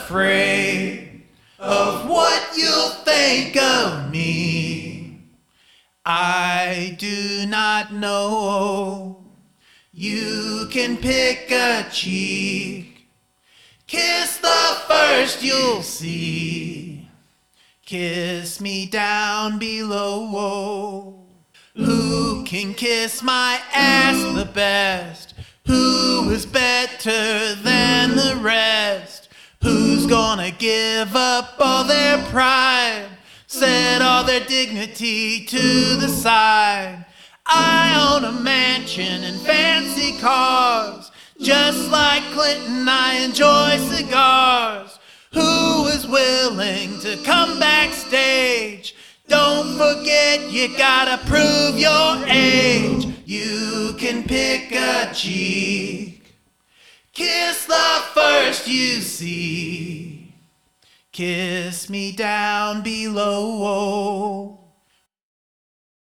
afraid of what you'll think of me. I do not know. You can pick a cheek. Kiss the first you'll see. Kiss me down below. Who can kiss my ass the best? Who is better than the rest? Who's gonna give up all their pride? Set all their dignity to the side. I own a mansion and fancy cars. Just like Clinton, I enjoy cigars. Who is willing to come backstage? Don't forget you gotta prove your age. You can pick a cheek. Kiss the first you see. Kiss me down below.